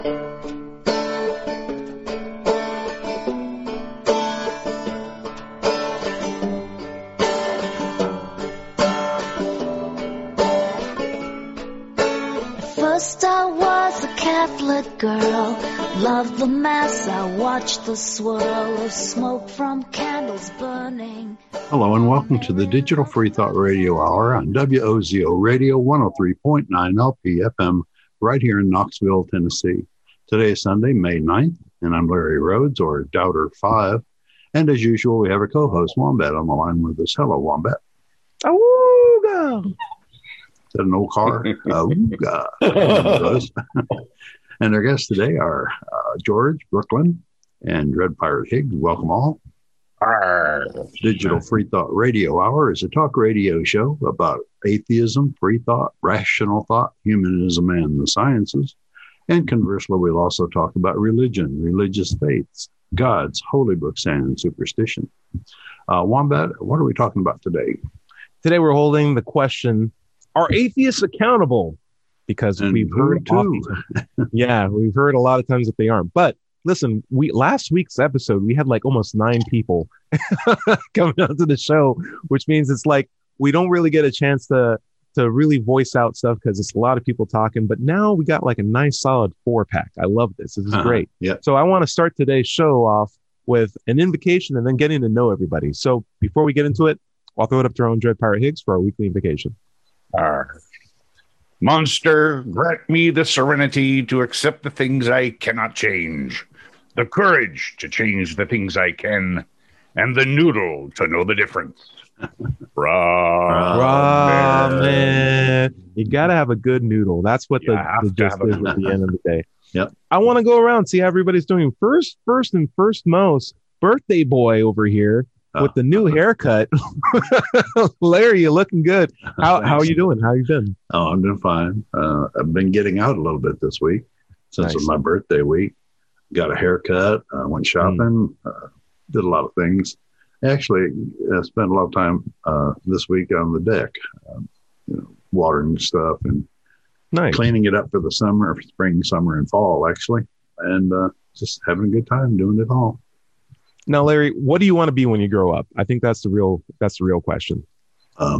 First I was a Catholic girl, loved the Mass, I watched the swirl of smoke from candles burning. Hello and welcome to the Digital Free Thought Radio Hour on WOZO Radio 103.9 LPFM right here in Knoxville, Tennessee. Today is Sunday, May 9th, and I'm Larry Rhodes, or Doubter5. And as usual, we have a co-host, Wombat, on the line with us. Hello, Wombat. Awooga! Is that an old car? Awooga. And our guests today are George, Brooklyn, and Dread Pirate Higgs. Welcome all. Digital Free Thought Radio Hour is a talk radio show about atheism, free thought, rational thought, humanism, and the sciences. And conversely, we'll also talk about religion, religious faiths, gods, holy books, and superstition. Wombat, what are we talking about today? Today we're holding the question, are atheists accountable? Because we've heard we've heard a lot of times that they aren't. But listen, last week's episode, we had like almost 9 people coming onto the show, which means it's like we don't really get a chance to really voice out stuff because it's a lot of people talking. But now we got like a nice solid 4-pack. I love this. This is great. Yeah. So I want to start today's show off with an invocation and then getting to know everybody. So before we get into it, I'll throw it up to our own Dread Pirate Higgs for our weekly invocation. Monster, grant me the serenity to accept the things I cannot change, the courage to change the things I can, and the noodle to know the difference. Ramen. You got to have a good noodle. That's what the gist is at the end of the day. Yep. I want to go around, see how everybody's doing. First and most, birthday boy over here with the new haircut. Larry, you're looking good. How are you doing? How you been? Oh, I'm doing fine. I've been getting out a little bit this week since it's my birthday week. Got a haircut, went shopping, did a lot of things. Actually, I spent a lot of time this week on the deck, watering stuff and cleaning it up for the summer, spring, summer, and fall, actually. And just having a good time doing it all. Now, Larry, what do you want to be when you grow up? I think that's the real question. A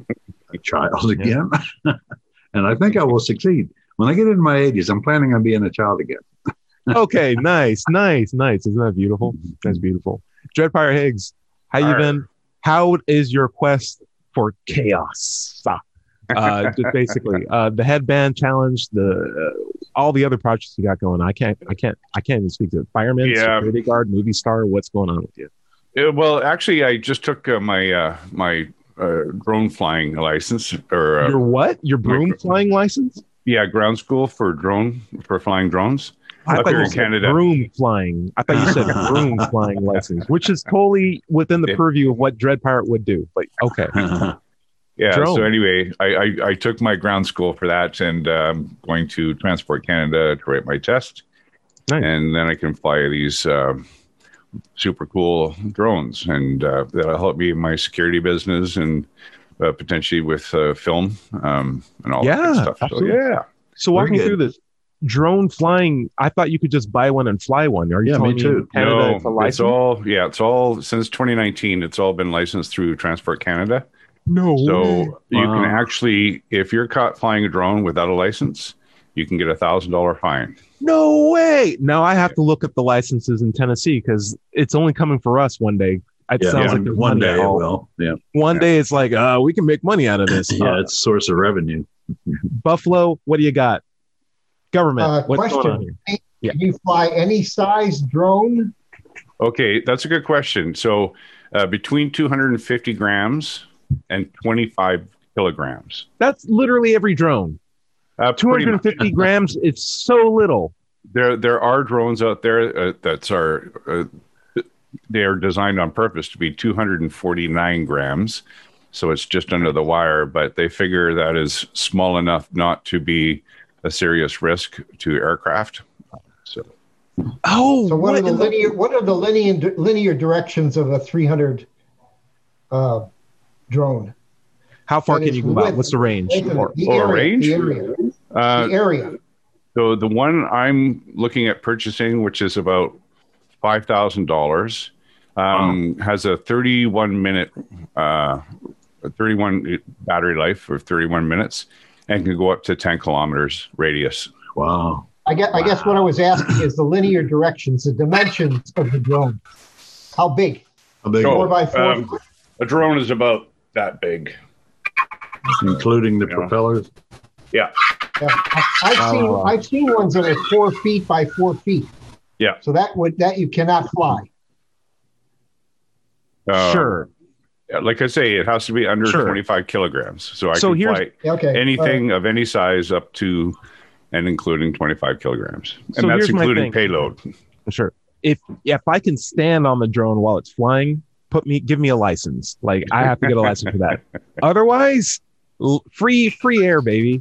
child again. And I think I will succeed. When I get into my 80s, I'm planning on being a child again. Okay, nice. Isn't that beautiful? That's beautiful. Dread Pirate Higgs, how you been? How is your quest for chaos? Just basically, the headband challenge, all the other projects you got going on. I can't even speak to it. Fireman, security guard, movie star. What's going on with you? Well, actually, I just took my drone flying license. Or your what? Your broom flying license? Yeah, ground school for flying drones. I thought you said broom flying. I thought you said broom flying license, which is totally within the purview of what Dread Pirate would do. But okay. Yeah. Drone. So anyway, I took my ground school for that, and I'm going to Transport Canada to write my test. Nice. And then I can fly these super cool drones, and that'll help me in my security business and potentially with film and all that good stuff. Absolutely. So walk me through this drone flying. I thought you could just buy one and fly one. Are you telling me too? Canada, it's all since 2019. It's all been licensed through Transport Canada. No. So you can actually, if you're caught flying a drone without a license, you can get $1,000 fine. No way. Now I have to look at the licenses in Tennessee because it's only coming for us one day. It sounds like one day it will. Yeah. One day it's like, we can make money out of this. It's a source of revenue. Buffalo, what do you got? Government, what's going on here? Can you fly any size drone? Okay, that's a good question. So between 250 grams and 25 kilograms. That's literally every drone. 250 grams, it's so little. There are drones out there they are designed on purpose to be 249 grams. So it's just under the wire, but they figure that is small enough not to be a serious risk to aircraft. So what are the linear directions of a 300 drone? How far can you go out? What's the range? The area. So the one I'm looking at purchasing, which is about $5,000, has a 31 battery life for 31 minutes and can go up to 10 kilometers radius. Wow. I guess what I was asking is the linear directions, the dimensions of the drone. How big? How big? 4x4? A drone is about that big. Including the propellers? Yeah. I've seen ones that are 4 feet by 4 feet. Yeah. So that you cannot fly. Sure. Like I say, it has to be under 25 kilograms. So I can fly anything of any size up to and including 25 kilograms. And that's including payload. Sure. If I can stand on the drone while it's flying, give me a license. Like, I have to get a license for that. Otherwise, free air, baby.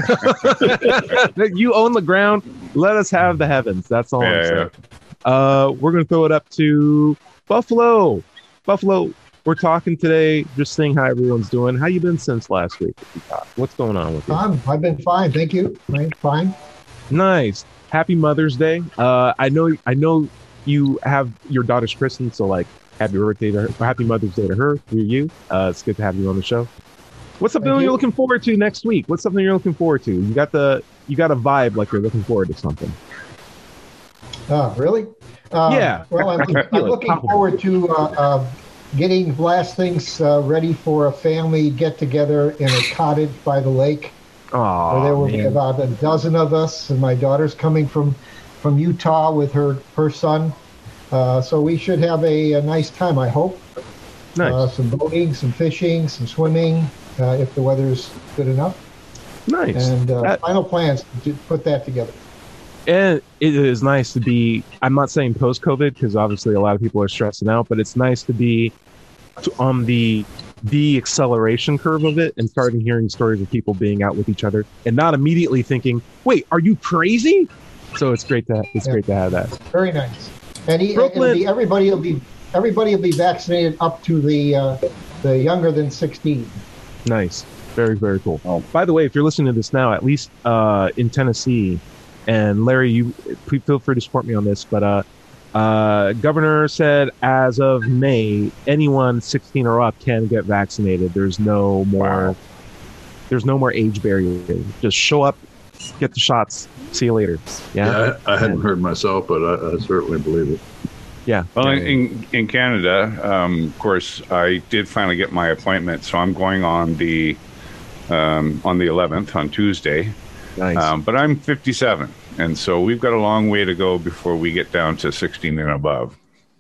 You own the ground. Let us have the heavens. That's all I'm saying. We're going to throw it up to Buffalo. Buffalo, we're talking today, just seeing how everyone's doing. How you been since last week? What's going on with you? I've been fine. Thank you. Fine. Nice. Happy Mother's Day. I know you have your daughter's christened, so like happy birthday to her. Happy Mother's Day to her through you. It's good to have you on the show. What's something you're looking forward to next week? What's something you're looking forward to? You got a vibe like you're looking forward to something. Really? Yeah. Well, I'm looking forward to getting last things ready for a family get together in a cottage by the lake. Where there will be about a dozen of us, and my daughter's coming from Utah with her son. So we should have a nice time, I hope. Nice. Some boating, some fishing, some swimming, if the weather's good enough. Nice. And final plans to put that together. And it is nice to be, I'm not saying post-COVID, because obviously a lot of people are stressing out, but it's nice to be on the acceleration curve of it and starting hearing stories of people being out with each other and not immediately thinking, wait, are you crazy? So it's great to have that. Very nice. And everybody will be vaccinated up to the younger than 16. Nice. Very, very cool. Oh. By the way, if you're listening to this now, at least in Tennessee, and Larry, you feel free to support me on this, but governor said as of May, anyone 16 or up can get vaccinated. There's no more age barrier. Just show up, get the shots. See you later. Yeah, I hadn't heard myself, but I certainly believe it. Yeah. Well, in Canada, of course, I did finally get my appointment, so I'm going on the 11th on Tuesday. Nice. But I'm 57, and so we've got a long way to go before we get down to 16 and above.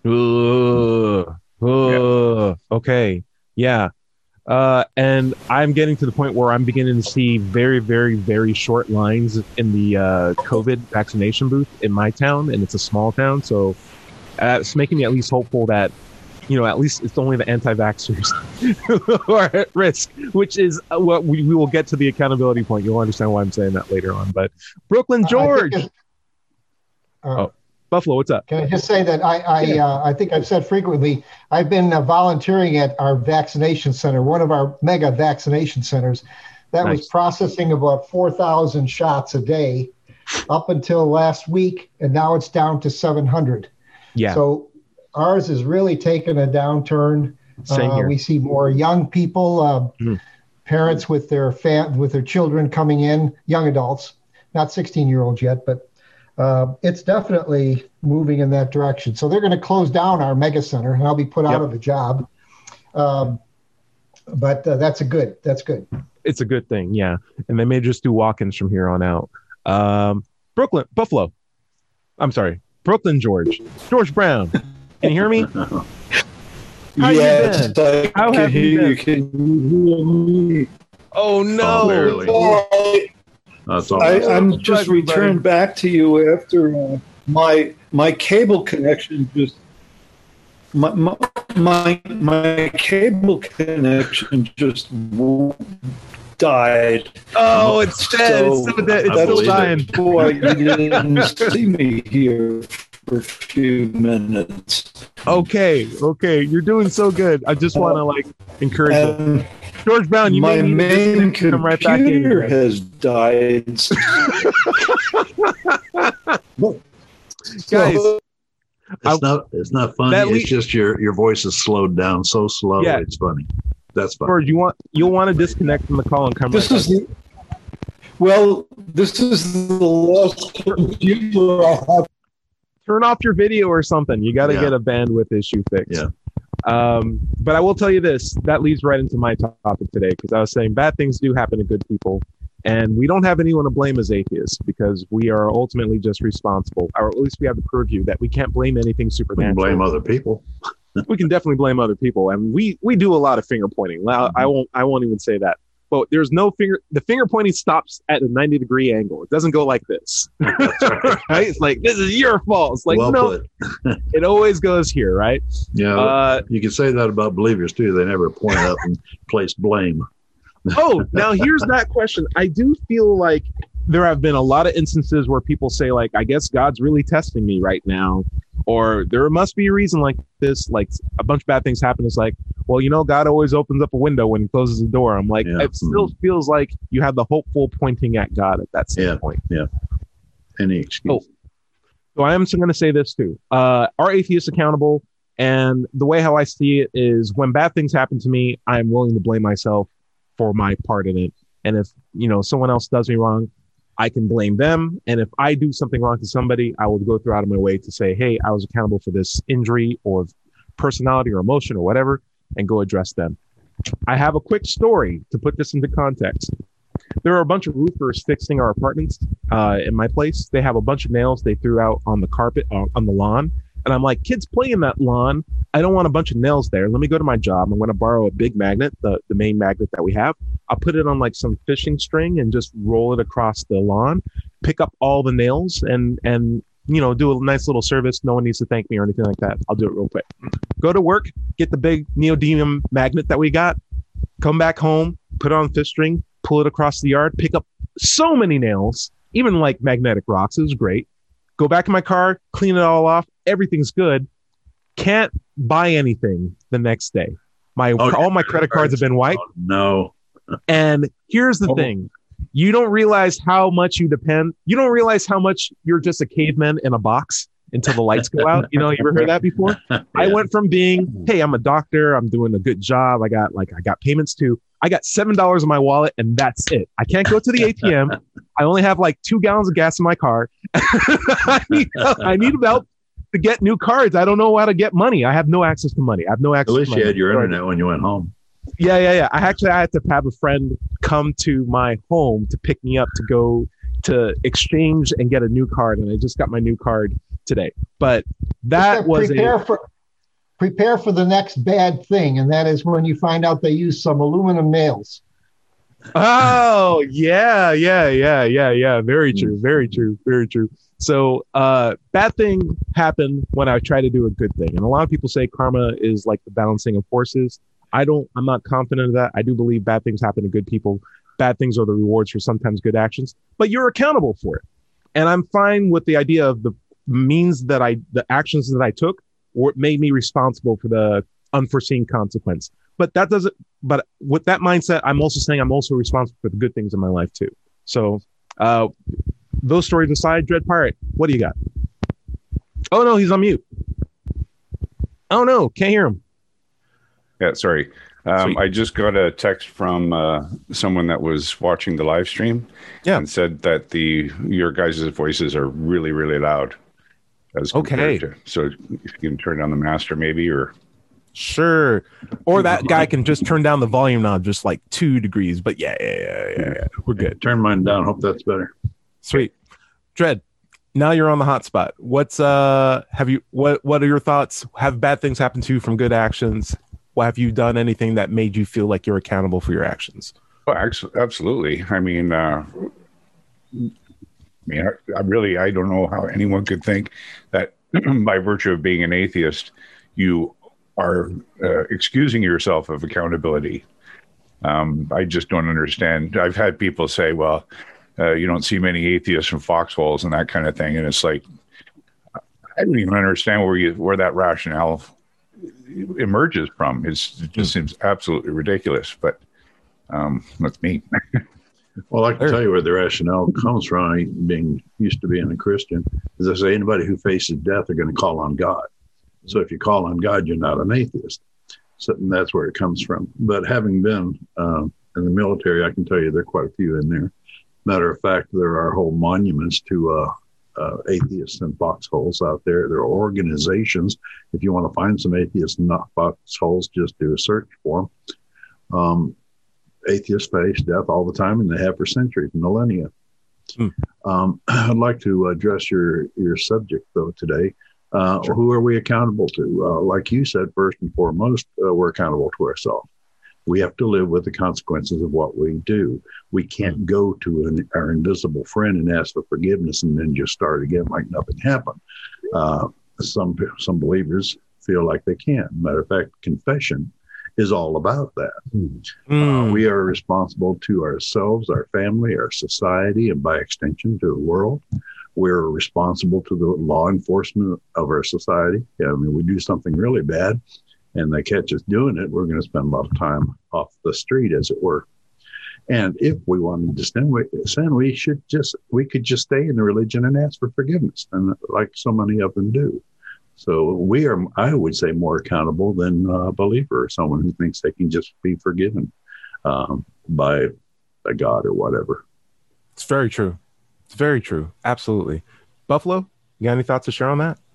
Okay. Yeah. And I'm getting to the point where I'm beginning to see very, very, very short lines in the COVID vaccination booth in my town, and it's a small town, so it's making me at least hopeful that, at least it's only the anti-vaxxers who are at risk, which is what we will get to the accountability point. You'll understand why I'm saying that later on. But Brooklyn George. Buffalo, what's up? Can I just say that I think I've said frequently, I've been volunteering at our vaccination center, one of our mega vaccination centers, that was processing about 4,000 shots a day up until last week, and now it's down to 700. Yeah. So ours is really taken a downturn. Same here. We see more young people, parents with their children coming in, young adults, not 16-year-olds yet, but it's definitely moving in that direction. So they're going to close down our mega center, and I'll be put out of a job. But that's good. It's a good thing, yeah. And they may just do walk-ins from here on out. Buffalo. I'm sorry, Brooklyn George Brown. Can you hear me? How yes, How have you been? Can you hear me? Oh no! I'm just returned back to you after my cable connection just my cable connection just died. Oh, it's dead. So it's still dying. Boy, you didn't see me here for a few minutes. Okay, you're doing so good. I just want to encourage you. George Brown, you my main come right back in. Computer has died. Guys, it's not funny. It's just your voice is slowed down so slow. Yeah. It's funny. That's funny. George, you'll want to disconnect from the call and come This right is back. this is the last computer I have. Turn off your video or something. You got to get a bandwidth issue fixed. Yeah. But I will tell you this, that leads right into my topic today, because I was saying bad things do happen to good people, and we don't have anyone to blame as atheists, because we are ultimately just responsible, or at least we have the purview that we can't blame anything We supernatural. can blame other people. We can definitely blame other people, and we do a lot of finger pointing. I won't even say that. But there's no the finger pointing stops at a 90-degree angle. It doesn't go like this. Right? It's like, this is your fault. It's like, no, it always goes here, right? Yeah. You can say that about believers too. They never point up and place blame. Oh, now here's that question. I do feel like there have been a lot of instances where people say, like, I guess God's really testing me right now, or there must be a reason like this, like a bunch of bad things happen. It's like, well, God always opens up a window when he closes the door. I'm like, it still feels like you have the hopeful pointing at God at that same point. Yeah. Any excuse. So I am going to say this too. Are atheists accountable? And the way how I see it is, when bad things happen to me, I'm willing to blame myself for my part in it. And if, someone else does me wrong, I can blame them. And if I do something wrong to somebody, I will go through out of my way to say, hey, I was accountable for this injury or personality or emotion or whatever, and go address them. I have a quick story to put this into context. There are a bunch of roofers fixing our apartments in my place. They have a bunch of nails they threw out on the carpet, on the lawn. And I'm like, kids play in that lawn. I don't want a bunch of nails there. Let me go to my job. I'm going to borrow a big magnet, the main magnet that we have. I'll put it on like some fishing string and just roll it across the lawn, pick up all the nails and do a nice little service. No one needs to thank me or anything like that. I'll do it real quick. Go to work, get the big neodymium magnet that we got, come back home, put it on fish string, pull it across the yard, pick up so many nails, even like magnetic rocks. It was great. Go back in my car, clean it all off. Everything's good. Can't buy anything the next day. All my credit cards have been wiped. Oh, no. And here's the thing. You don't realize how much you depend. You don't realize how much you're just a caveman in a box until the lights go out. You ever heard that before? Yeah. I went from being, hey, I'm a doctor, I'm doing a good job, I got payments too. I got $7 in my wallet and that's it. I can't go to the ATM. I only have like 2 gallons of gas in my car. I need help to get new cards. I don't know how to get money. I have no access to money. I have no access. At least you had your internet when you went home. Yeah. I had to have a friend come to my home to pick me up to go to exchange and get a new card. And I just got my new card today. But that was prepare for the next bad thing. And that is when you find out they use some aluminum nails. Oh, yeah. Very true. So bad thing happened when I try to do a good thing. And a lot of people say karma is like the balancing of forces. I'm not confident of that. I do believe bad things happen to good people. Bad things are the rewards for sometimes good actions, but you're accountable for it. And I'm fine with the idea of the actions that I took or made me responsible for the unforeseen consequence. But with that mindset, I'm also saying I'm also responsible for the good things in my life too. So those stories aside, Dread Pirate, what do you got? Oh no, he's on mute. Oh no, can't hear him. Yeah, sorry. I just got a text from someone that was watching the live stream and said that your guys' voices are really, really loud. Okay. So if you can turn down the master maybe, or... Sure. Or that guy can just turn down the volume knob just like 2 degrees. But yeah. We're good. Turn mine down. Hope that's better. Sweet. Dread, now you're on the hot spot. What are your thoughts? Have bad things happened to you from good actions? Have you done anything that made you feel like you're accountable for your actions? Well, absolutely. I mean, I don't know how anyone could think that by virtue of being an atheist, you are excusing yourself of accountability. I just don't understand. I've had people say, well, you don't see many atheists in foxholes and that kind of thing. And it's like, I don't even understand where that rationale emerges from. It just seems absolutely ridiculous. But Look neat. Well, I can tell you where the rationale comes from. Being used to being a Christian, is they say anybody who faces death are going to call on God. So if you call on God, you're not an atheist. So that's where it comes from. But having been in the military, I can tell you there are quite a few in there. Matter of fact, there are whole monuments to atheists in foxholes out there. There are organizations. If you want to find some atheists in foxholes, just do a search for them. Atheists face death all the time, and they have for centuries, millennia. I'd like to address your subject, though, today. Sure. Who are we accountable to? Like you said, first and foremost, we're accountable to ourselves. We have to live with the consequences of what we do. We can't go to our invisible friend and ask for forgiveness and then just start again like nothing happened. Some believers feel like they can. Matter of fact, confession is all about that. We are responsible to ourselves, our family, our society, and by extension to the world. We're responsible to the law enforcement of our society. I mean, we do something really bad and they catch us doing it, we're going to spend a lot of time off the street, as it were. And if we wanted to sin, we could just stay in the religion and ask for forgiveness, and like so many of them do. So we are, I would say, more accountable than a believer or someone who thinks they can just be forgiven by a God or whatever. It's very true. It's very true. Absolutely. Buffalo, you got any thoughts to share on that?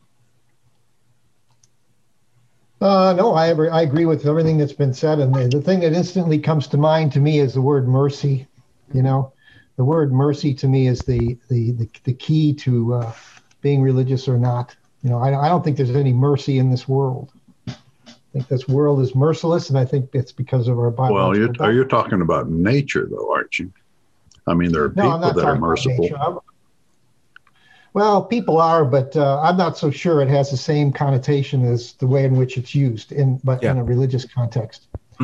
No, I agree with everything that's been said. And the thing that instantly comes to mind to me is the word mercy. You know, the word mercy to me is the key to being religious or not. You know, I don't think there's any mercy in this world. I think this world is merciless, and I think it's because of our biological. Well, you're talking about nature, though, aren't you? I mean, there are people that are merciful. Well, people are, but I'm not so sure it has the same connotation as the way in which it's used in a religious context.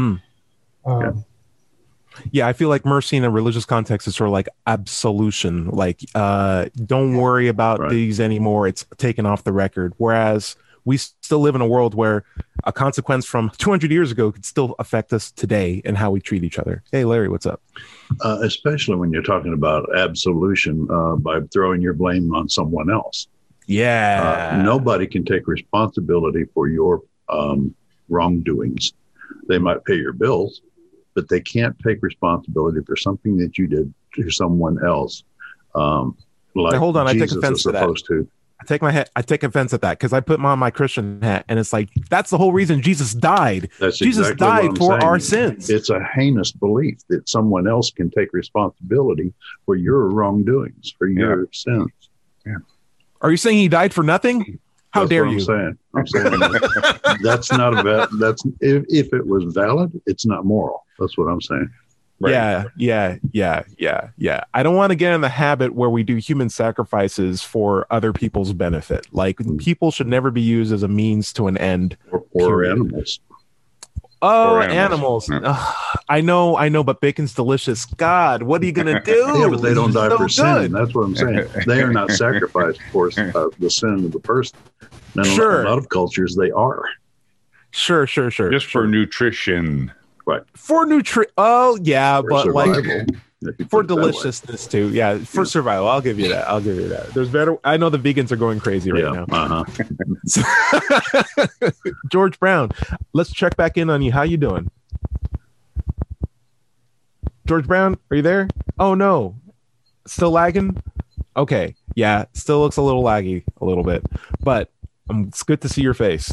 Yeah, I feel like mercy in a religious context is sort of like absolution. Like, don't worry about these anymore. It's taken off the record. Whereas we still live in a world where a consequence from 200 years ago could still affect us today and how we treat each other. Hey, Larry, what's up? Especially when you're talking about absolution by throwing your blame on someone else. Yeah. Nobody can take responsibility for your wrongdoings. They might pay your bills, but they can't take responsibility for something that you did to someone else. Like now, hold on, Jesus I take offense to that. I take offense at that because I put on my Christian hat, and it's like that's the whole reason Jesus died. Jesus died for our sins. It's a heinous belief that someone else can take responsibility for your wrongdoings, for your sins. Yeah. Are you saying he died for nothing? How dare you? I'm saying that's not that's if it was valid, it's not moral. That's what I'm saying. Right. Yeah. I don't want to get in the habit where we do human sacrifices for other people's benefit. Like people should never be used as a means to an end. Or animals. Oh, animals. I know, but bacon's delicious. God, what are you going to do? Yeah, but they don't die for sin. That's what I'm saying. They are not sacrificed for the sin of the person. Now, sure. In a lot of cultures, they are. Sure. Just for nutrition. Right. For oh, yeah, for but survival, like for deliciousness too. Yeah, for survival. I'll give you that. There's better. I know the vegans are going crazy right now. George Brown, let's check back in on you. How you doing? George Brown, are you there? Oh no. Still lagging? Okay. Yeah, still looks a little laggy a little bit. But it's good to see your face.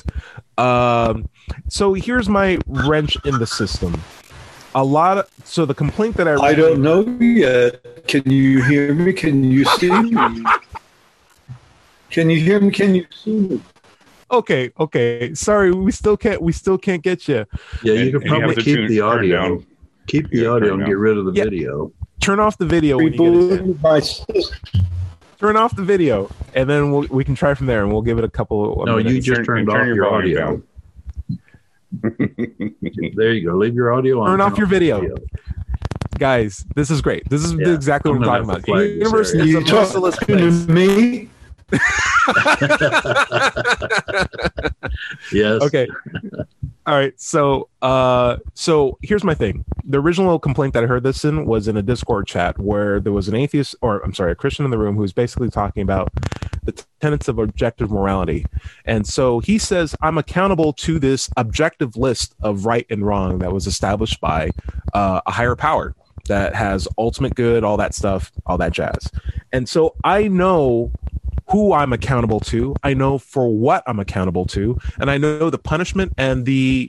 So here's my wrench in the system. So the complaint that I don't know yet. Can you hear me? Can you see me? Can you hear me? Can you see me? Okay. Sorry, we still can't get you. Yeah, you can probably keep the audio. Keep the audio and get rid of the video. Turn off the video when you get it. Turn off the video, and then we can try from there, and we'll give it a couple of minutes. You just turned off your audio. There you go. Leave your audio on. Turn off your video. Guys, this is great. This is exactly what I'm talking about. University is a merciless place. Me? Yes. Okay. All right. So here's my thing. The original complaint that I heard this in was in a Discord chat where there was an atheist, or I'm sorry, a Christian in the room who was basically talking about the tenets of objective morality. And so he says, I'm accountable to this objective list of right and wrong that was established by a higher power that has ultimate good, all that stuff, all that jazz. And so I know who I'm accountable to. I know for what I'm accountable to, and I know the punishment and the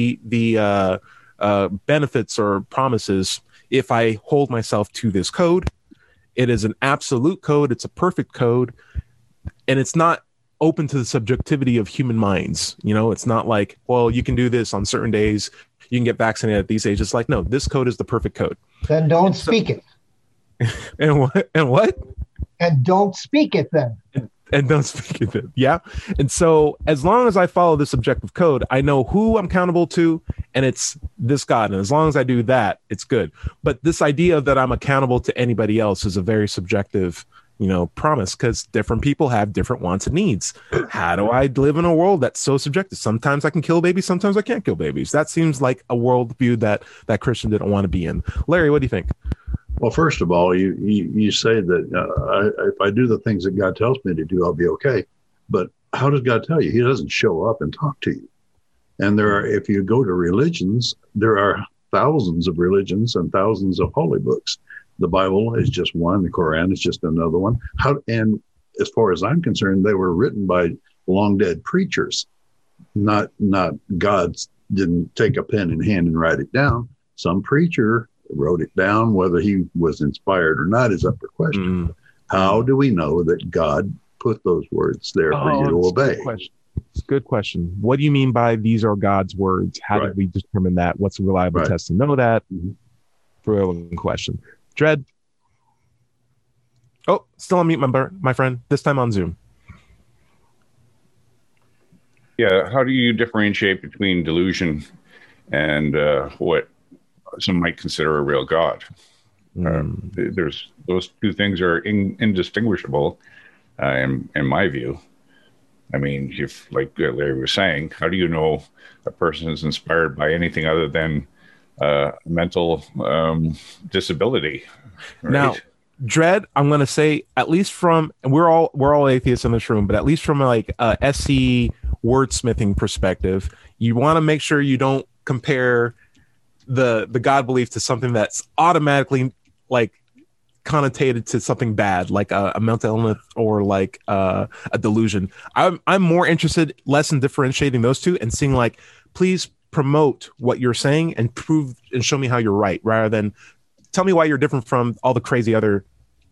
benefits or promises if I hold myself to this code. It is an absolute code. It's a perfect code, and it's not open to the subjectivity of human minds. You know, it's not like, well, you can do this on certain days. You can get vaccinated at these ages. It's like, no, this code is the perfect code. Then don't speak it. And what? And what? And don't speak it then. And don't speak it then. Yeah. And so as long as I follow this objective code, I know who I'm accountable to, and it's this God. And as long as I do that, it's good. But this idea that I'm accountable to anybody else is a very subjective, promise, because different people have different wants and needs. How do I live in a world that's so subjective? Sometimes I can kill babies, sometimes I can't kill babies. That seems like a worldview that Christian didn't want to be in. Larry, what do you think? Well, first of all, you say that if I do the things that God tells me to do, I'll be okay. But how does God tell you? He doesn't show up and talk to you. And if you go to religions, there are thousands of religions and thousands of holy books. The Bible is just one. The Quran is just another one. And as far as I'm concerned, they were written by long dead preachers, not God's. Didn't take a pen in hand and write it down. Some preacher wrote it down. Whether he was inspired or not is up for question. How do we know that God put those words there for you to obey? It's a good question. What do you mean by these are God's words? How did we determine that? What's a reliable test to know that? Brilliant question. Dread. Oh, still on mute, my friend. This time on Zoom. Yeah, how do you differentiate between delusion and what some might consider a real God? There's those two things are indistinguishable, in my view. I mean, if like Larry was saying, how do you know a person is inspired by anything other than mental disability? Right? Now, Dread, I'm going to say, at least from, and we're all atheists in this room, but at least from like a SE wordsmithing perspective, you want to make sure you don't compare the God belief to something that's automatically like connotated to something bad, like a mental illness or like a delusion. I'm more interested, less in differentiating those two and seeing like, please promote what you're saying and prove and show me how you're right, rather than tell me why you're different from all the crazy other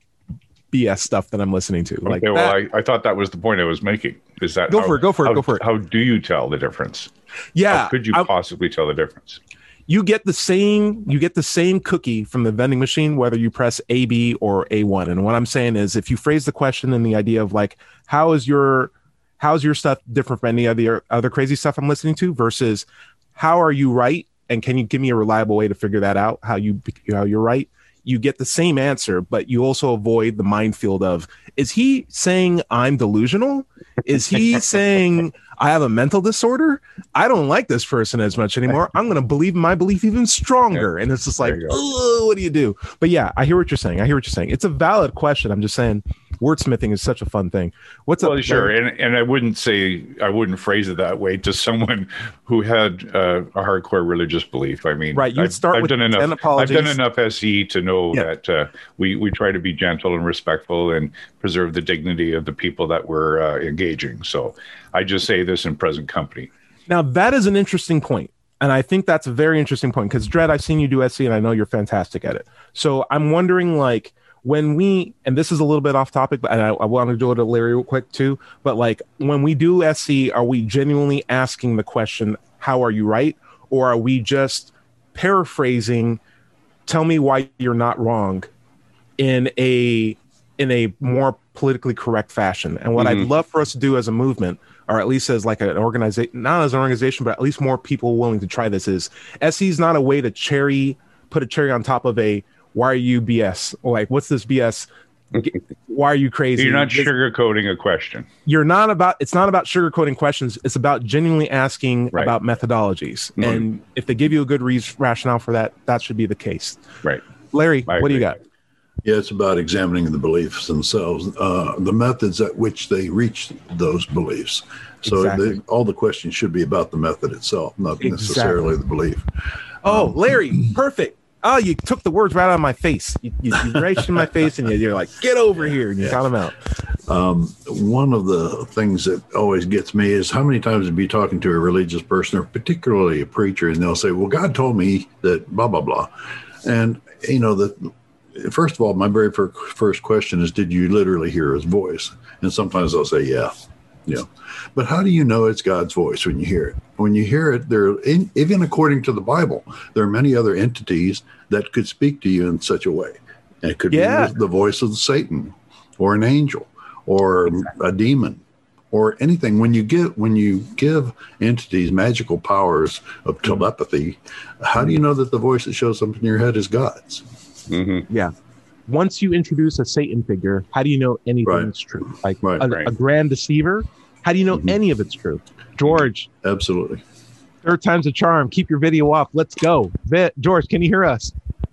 BS stuff that I'm listening to. Okay, like well, I thought that was the point I was making. Is that go for it? How do you tell the difference? Yeah, how could you possibly tell the difference? You get the same cookie from the vending machine, whether you press A, B, or A1. And what I'm saying is, if you phrase the question in the idea of like, how's your stuff different from any other crazy stuff I'm listening to, versus how are you right? And can you give me a reliable way to figure that out? How you're right? You get the same answer, but you also avoid the minefield of, is he saying I'm delusional? Is he saying I have a mental disorder? I don't like this person as much anymore. I'm going to believe my belief even stronger. And it's just like, what do you do? But yeah, I hear what you're saying. It's a valid question. I'm just saying wordsmithing is such a fun thing. What's up? Well, sure. And I wouldn't phrase it that way to someone who had a hardcore religious belief. I mean, right. You'd start with 10 apologies. I've done enough SE to know that we try to be gentle and respectful and preserve the dignity of the people that we're engaging. So I just say this in present company. Now, that is an interesting point. And I think that's a very interesting point because, Dread, I've seen you do SE and I know you're fantastic at it. So I'm wondering, like, and this is a little bit off topic, but I want to do it to Larry real quick too. But like, when we do SE, are we genuinely asking the question, how are you right? Or are we just paraphrasing, tell me why you're not wrong in a more politically correct fashion? And what I'd love for us to do as a movement, or at least as like an organization, not as an organization, but at least more people willing to try this, is SE is not a way to put a cherry on top of a, why are you BS? Or like, what's this BS? why are you crazy? You're not sugarcoating a question. It's not about sugarcoating questions. It's about genuinely asking about methodologies. Mm-hmm. And if they give you a good rationale for that, that should be the case. Right. Larry, what do you got? Yeah, it's about examining the beliefs themselves, the methods at which they reach those beliefs. So exactly. All the questions should be about the method itself, not necessarily the belief. Oh, Larry, perfect. Oh, you took the words right out of my face. You raised in my face, and you're like, get over here, and you got them out. One of the things that always gets me is how many times be talking to a religious person, or particularly a preacher, and they'll say, well, God told me that blah, blah, blah. And, first of all, my very first question is, did you literally hear his voice? And sometimes they'll say, yeah. But how do you know it's God's voice when you hear it? When you hear it, even according to the Bible, there are many other entities that could speak to you in such a way. And it could be the voice of Satan, or an angel, or a demon, or anything. When you give entities magical powers of telepathy, how do you know that the voice that shows up in your head is God's? Mm-hmm. Yeah. Once you introduce a Satan figure, how do you know anything is true? Like a grand deceiver, how do you know any of it's true? George. Absolutely. Third time's a charm. Keep your video off. Let's go. George, can you hear us?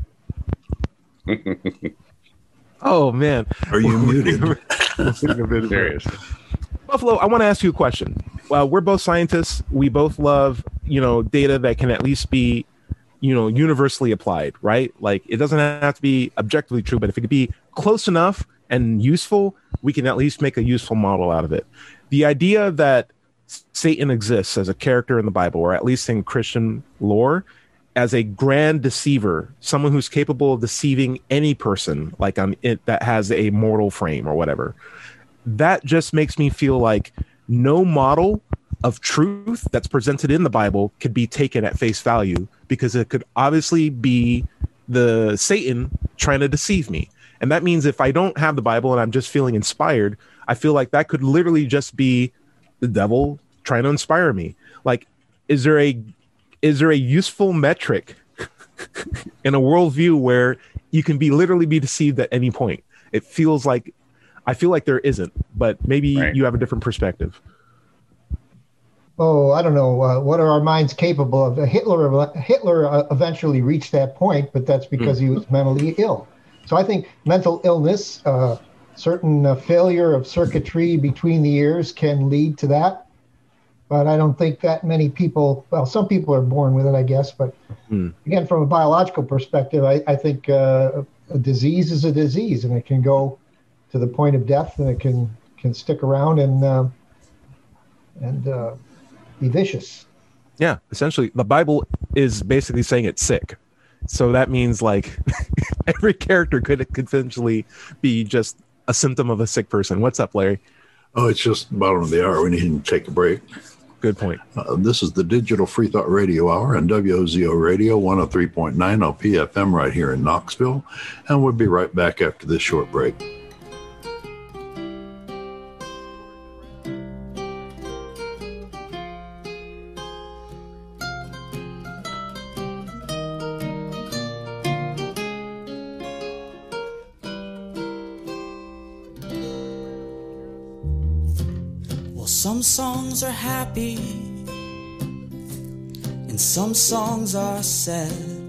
Oh, man. Are you muted? Serious. Buffalo, I want to ask you a question. Well, we're both scientists. We both love, data that can at least be universally applied, right? Like, it doesn't have to be objectively true, but if it could be close enough and useful, we can at least make a useful model out of it. The idea that Satan exists as a character in the Bible, or at least in Christian lore, as a grand deceiver, someone who's capable of deceiving any person, like that has a mortal frame or whatever, that just makes me feel like no model of truth that's presented in the Bible could be taken at face value, because it could obviously be the Satan trying to deceive me. And that means if I don't have the Bible and I'm just feeling inspired, I feel like that could literally just be the devil trying to inspire me. Like, is there a useful metric in a worldview where you can literally be deceived at any point? I feel like there isn't, but maybe you have a different perspective. Oh, I don't know. What are our minds capable of? Hitler eventually reached that point, but that's because he was mentally ill. So I think mental illness, certain failure of circuitry between the ears can lead to that. But I don't think that many people, well, some people are born with it, I guess. But again, from a biological perspective, I think a disease is a disease, and it can go to the point of death, and it can stick around and be vicious. Yeah, essentially, the Bible is basically saying it's sick. So that means like every character could potentially be just a symptom of a sick person. What's up, Larry? Oh, it's just bottom of the hour. We need to take a break. Good point. This is the Digital Free Thought Radio Hour on WOZO Radio 103.9 LPFM right here in Knoxville. And we'll be right back after this short break. Some songs are happy and some songs are sad.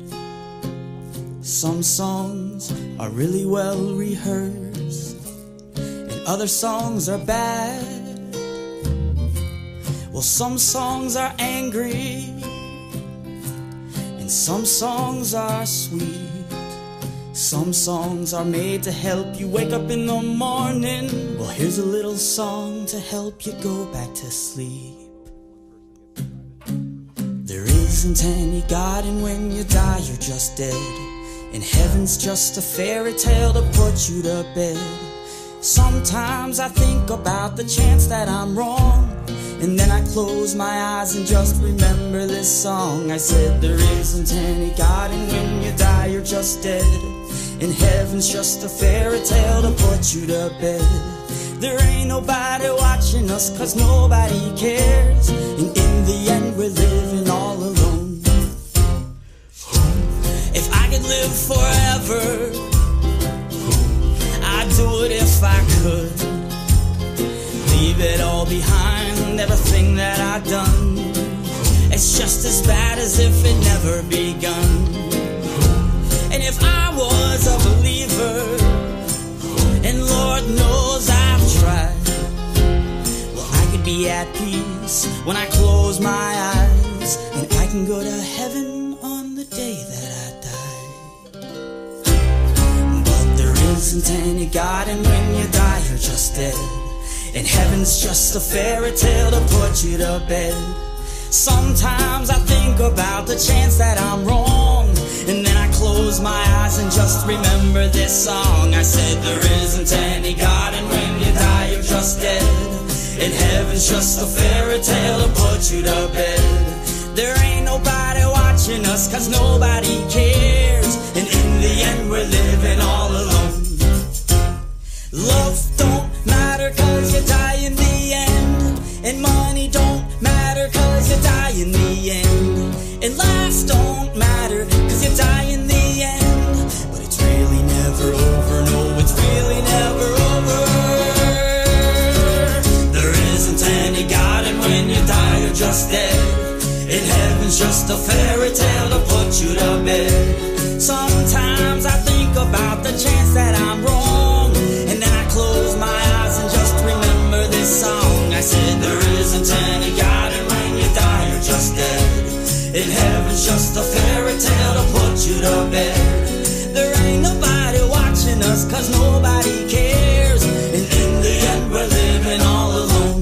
Some songs are really well rehearsed and other songs are bad. Well, some songs are angry and some songs are sweet. Some songs are made to help you wake up in the morning. Well, here's a little song to help you go back to sleep. There isn't any God, and when you die, you're just dead. And heaven's just a fairy tale to put you to bed. Sometimes I think about the chance that I'm wrong, and then I close my eyes and just remember this song. I said there isn't any God, and when you die, you're just dead. And heaven's just a fairy tale to put you to bed. There ain't nobody watching us, 'cause nobody cares. And in the end we're living all alone. If I could live forever, I'd do it if I could. Leave it all behind, everything that I've done. It's just as bad as if it never begun. And if I was a believer, and Lord knows I've tried, well, I could be at peace when I close my eyes, and I can go to heaven on the day that I die. But there isn't any God, and when you die, you're just dead. And heaven's just a fairy tale to put you to bed. Sometimes I think about the chance that I'm wrong, and then I close my eyes and just remember this song. I said there isn't any God, and when you die you're just dead. And heaven's just a fairy tale to put you to bed. There ain't nobody watching us, cause nobody cares. And in the end we're living all alone. Love don't matter cause you die in the end. And money don't matter cause you die in the end. And laughs don't matter cause you die in the end. But it's really never over, no, it's really never over. There isn't any God, and when you die you're just dead. And heaven's just a fairy tale to put you to bed. Sometimes I think about the chance that I'm wrong, and then I close my eyes and just remember this song. I said there isn't any God, and when you die you're just dead. And heaven's just a fairy tale to put you to bed. There ain't nobody watching us cause nobody cares. And in the end we're living all alone.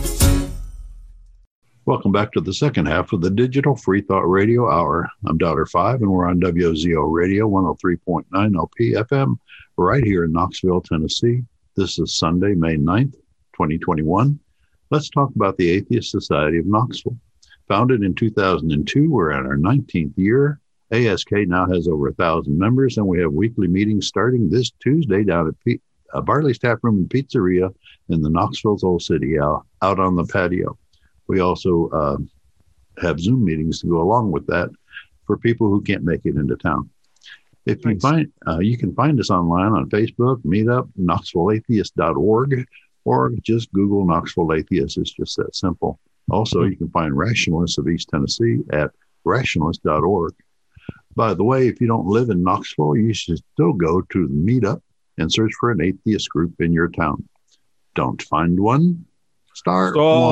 Welcome back to the second half of the Digital Free Thought Radio Hour. I'm Doubter 5, and we're on WZO Radio 103.9 LP FM right here in Knoxville, Tennessee. This is Sunday, May 9th, 2021. Let's talk about the Atheist Society of Knoxville. Founded in 2002, we're in our 19th year. ASK now has over 1,000 members, and we have weekly meetings starting this Tuesday down at Barley's Tap Room and Pizzeria in the Knoxville's Old City out on the patio. We also have Zoom meetings to go along with that for people who can't make it into town. If you find, you can find us online on Facebook, Meetup, KnoxvilleAtheist.org, or just Google Knoxville Atheist. It's just that simple. Also, you can find Rationalists of East Tennessee at rationalist.org. By the way, if you don't live in Knoxville, you should still go to the Meetup and search for an atheist group in your town. Don't find one? Start one.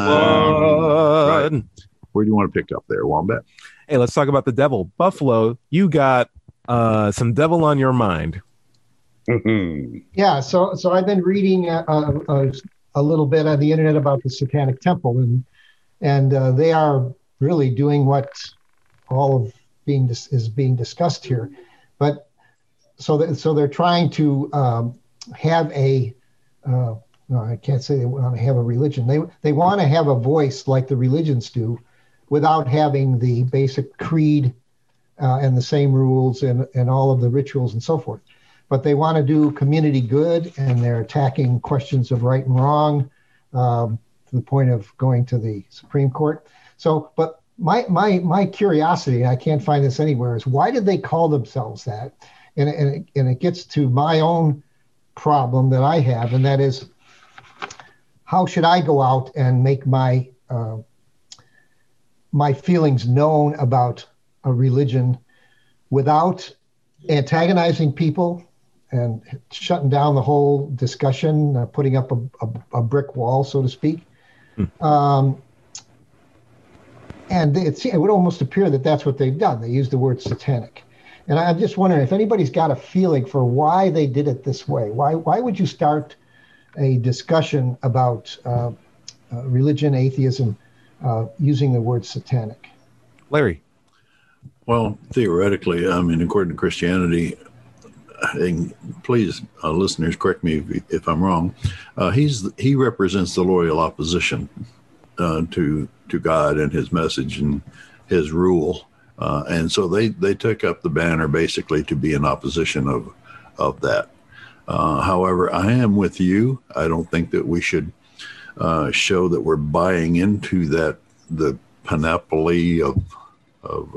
Right. Where do you want to pick up there, Wombat? Hey, let's talk about the devil. Buffalo, you got some devil on your mind. Yeah, so I've been reading a little bit on the internet about the Satanic Temple, and they are really doing what all of is being discussed here. But so they're trying to have a no, I can't say they want to have a religion. They want to have a voice like the religions do, without having the basic creed and the same rules and all of the rituals and so forth. But they want to do community good, and they're attacking questions of right and wrong to the point of going to the Supreme Court. So, but my curiosity, and I can't find this anywhere, is why did they call themselves that? And it gets to my own problem that I have, and that is, how should I go out and make my feelings known about a religion without antagonizing people and shutting down the whole discussion, putting up a brick wall, so to speak? And it would almost appear that that's what they've done. They used the word satanic. And I'm just wondering if anybody's got a feeling for why they did it this way. Why would you start a discussion about religion, atheism, using the word satanic? Larry? Well, theoretically, I mean, according to Christianity, and please, listeners, correct me if I'm wrong, he represents the loyal opposition to God and his message and his rule. And so they took up the banner basically to be in opposition of that. However, I am with you. I don't think that we should show that we're buying into the panoply of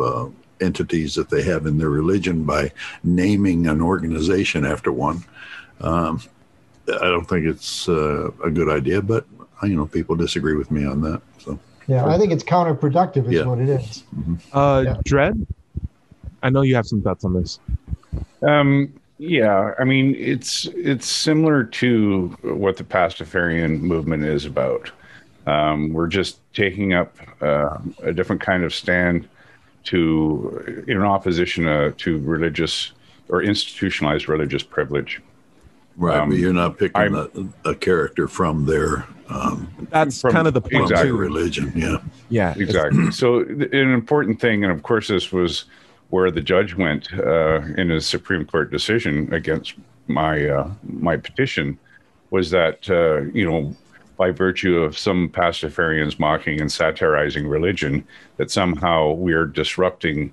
entities that they have in their religion by naming an organization after one. I don't think it's a good idea, but people disagree with me on that. So yeah, I think it's counterproductive is what it is. Mm-hmm. Dred, I know you have some thoughts on this. Yeah, I mean, it's similar to what the Pastafarian movement is about. We're just taking up a different kind of stand in opposition to religious or institutionalized religious privilege. Right, but you're not picking a character from their that's kind of the point from their religion. Yeah, exactly. So an important thing, and of course this was where the judge went in his Supreme Court decision against my petition, was that by virtue of some Pastafarians mocking and satirizing religion, that somehow we are disrupting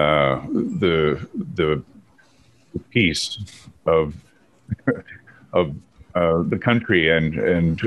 the peace of the country and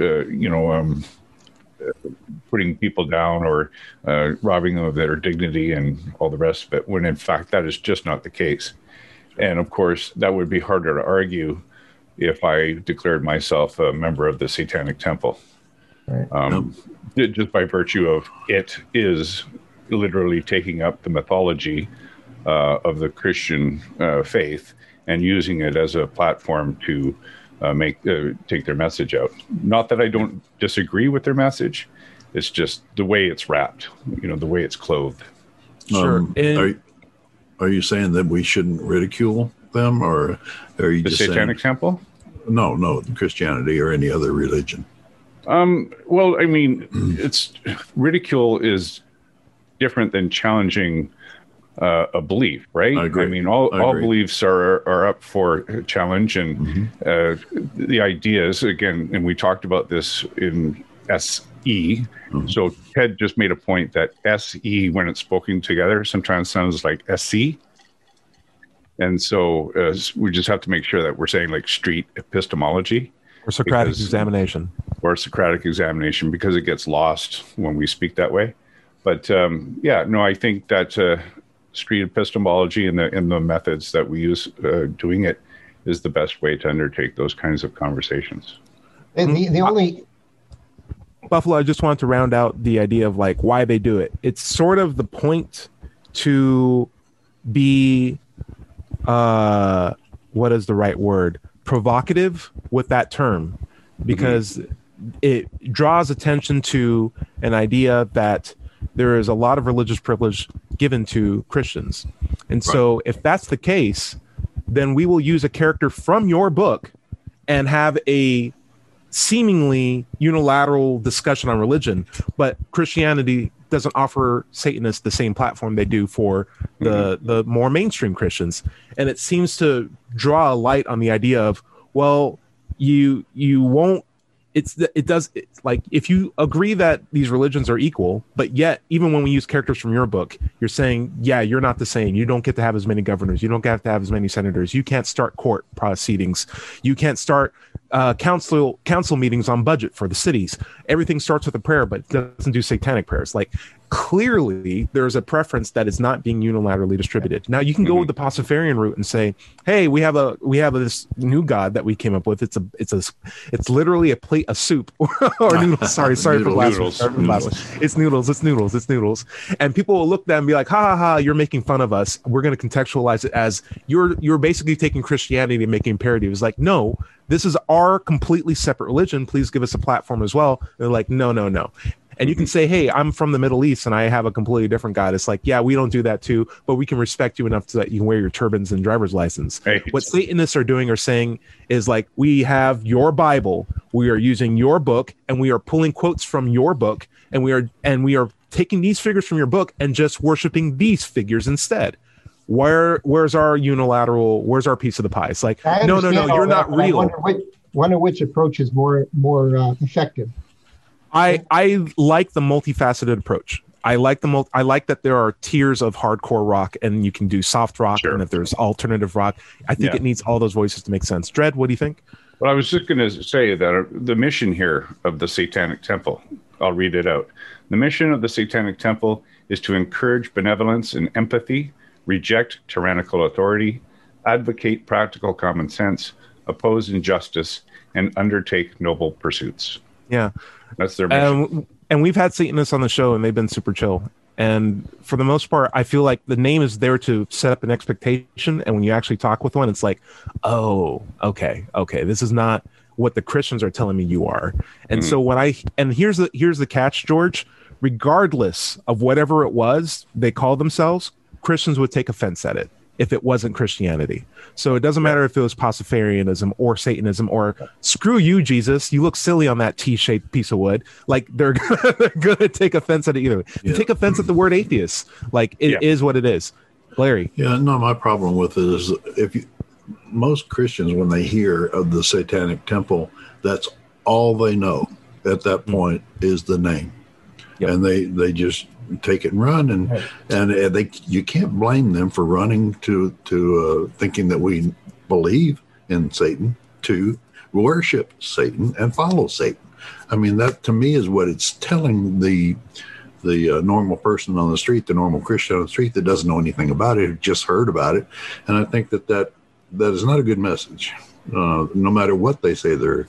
putting people down or robbing them of their dignity and all the rest of it, when in fact that is just not the case. And of course, that would be harder to argue if I declared myself a member of the Satanic Temple. Right. Just by virtue of it is literally taking up the mythology of the Christian faith and using it as a platform to take their message out. Not that I don't disagree with their message. It's just the way it's wrapped, the way it's clothed. Sure. Are you saying that we shouldn't ridicule them, or are you the just Satanic saying, Temple? No, Christianity or any other religion. Well, I mean, ridicule is different than challenging a belief, right? I mean, all beliefs are up for challenge, and the ideas, again, and we talked about this in SE. So Ted just made a point that SE, when it's spoken together, sometimes sounds like SC. And so we just have to make sure that we're saying like street epistemology. Or Socratic examination. Or Socratic examination, because it gets lost when we speak that way. But I think that street epistemology and the methods that we use doing it is the best way to undertake those kinds of conversations. And the only... Buffalo, I just wanted to round out the idea of like why they do it. It's sort of the point to be, what is the right word? Provocative with that term, because it draws attention to an idea that there is a lot of religious privilege given to Christians. And so if that's the case, then we will use a character from your book and have a seemingly unilateral discussion on religion, but Christianity doesn't offer Satanists the same platform they do for the more mainstream Christians. And it seems to draw a light on the idea of, well, you won't, it's like if you agree that these religions are equal, but yet even when we use characters from your book, you're saying, yeah, you're not the same. You don't get to have as many governors. You don't get to have as many senators. You can't start court proceedings. You can't start council meetings on budget for the cities. Everything starts with a prayer, but it doesn't do satanic prayers. Like, clearly there's a preference that is not being unilaterally distributed. Now you can go with the Pastafarian route and say, hey, we have this new god that we came up with. It's literally a plate of soup or noodles. Sorry for blasphemy. It's noodles. And people will look at that and be like, ha ha ha, you're making fun of us. We're going to contextualize it as you're basically taking Christianity and making parody. It was like, no, this is our completely separate religion. Please give us a platform as well. And they're like, no. And you can say, hey, I'm from the Middle East and I have a completely different God. It's like, yeah, we don't do that too, but we can respect you enough so that you can wear your turbans and driver's license. Right. What Satanists are doing or saying is like, we have your Bible, we are using your book, and we are pulling quotes from your book, and we are taking these figures from your book and just worshiping these figures instead. Where's our unilateral? Where's our piece of the pie? It's like, no, you're not real. I wonder which approach is more effective. I like the multifaceted approach. I like that there are tiers of hardcore rock, and you can do soft rock, and that there's alternative rock. I think it needs all those voices to make sense. Dred, what do you think? Well, I was just going to say that the mission here of the Satanic Temple, I'll read it out. The mission of the Satanic Temple is to encourage benevolence and empathy, reject tyrannical authority, advocate practical common sense, oppose injustice, and undertake noble pursuits. Yeah. That's their mission. And we've had Satanists on the show, and they've been super chill. And for the most part, I feel like the name is there to set up an expectation. And when you actually talk with one, it's like, oh, okay, this is not what the Christians are telling me you are. And so here's the catch, George. Regardless of whatever it was they call themselves, Christians would take offense at it if it wasn't Christianity. So it doesn't matter if it was Pacifarianism or Satanism or screw you, Jesus, you look silly on that T-shaped piece of wood. Like they're gonna take offense at it either way. You take offense at the word atheist. Like it is what it is. Larry. Yeah, no, my problem with it is most Christians, when they hear of the Satanic Temple, that's all they know at that point is the name. Yep. And they just take it and run, and you can't blame them for running to thinking that we believe in Satan, to worship Satan and follow Satan. I mean, that to me is what it's telling the normal person on the street, the normal Christian on the street that doesn't know anything about it, who just heard about it. And I think that is not a good message. No matter what they say their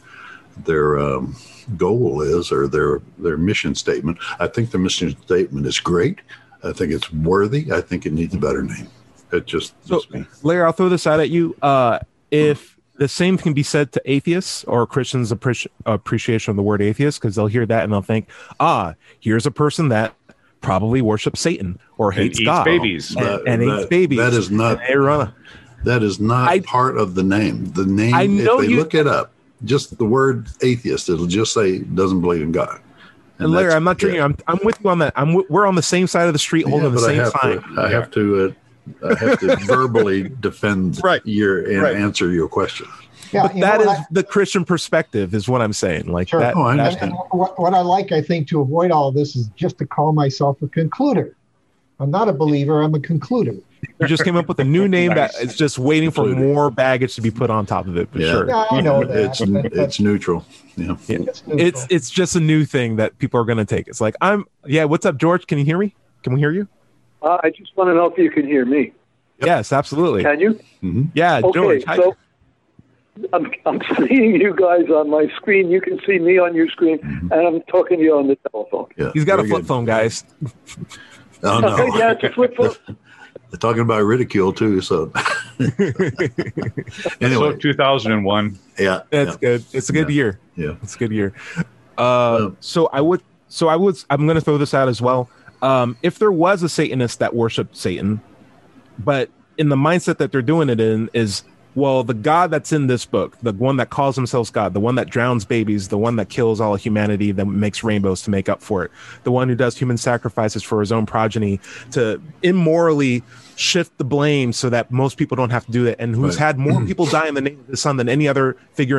goal is or their mission statement. I think the mission statement is great. I think it's worthy. I think it needs a better name. It just me. Larry, I'll throw this out at you. If the same can be said to atheists or Christians' appreciation of the word atheist, because they'll hear that and they'll think, here's a person that probably worships Satan or hates God babies and eats babies. That is not. That is not part of the name. The name. I know if they look it up. Just the word atheist, it'll just say doesn't believe in God. And Larry, I'm not tricking you. I'm with you on that. We're on the same side of the street, holding the same sign. I have to verbally defend answer your question. Yeah, but that is the Christian perspective, is what I'm saying. Like sure. that. I understand. What I like, I think, to avoid all of this is just to call myself a concluder. I'm not a believer. I'm a concluder. You just came up with a new name that is just waiting for more baggage to be put on top of it. For sure. Yeah, I know that. It's neutral. Yeah. It's just a new thing that people are going to take. It's like what's up, George? Can you hear me? Can we hear you? I just want to know if you can hear me. Yep. Yes, absolutely. Can you? Mm-hmm. Yeah, okay, George. So I'm seeing you guys on my screen. You can see me on your screen, and I'm talking to you on the telephone. Yeah, he's got a flip phone, guys. Oh no! Yeah, it's a flip phone. They're talking about ridicule too. So anyway, 2001. Yeah, that's good. It's a good year. Yeah, it's a good year. I'm going to throw this out as well. If there was a Satanist that worshiped Satan, but in the mindset that they're doing it in is, well, the God that's in this book, the one that calls himself God, the one that drowns babies, the one that kills all of humanity, that makes rainbows to make up for it, the one who does human sacrifices for his own progeny to immorally shift the blame so that most people don't have to do that, and who's had more people die in the name of the Son than any other figure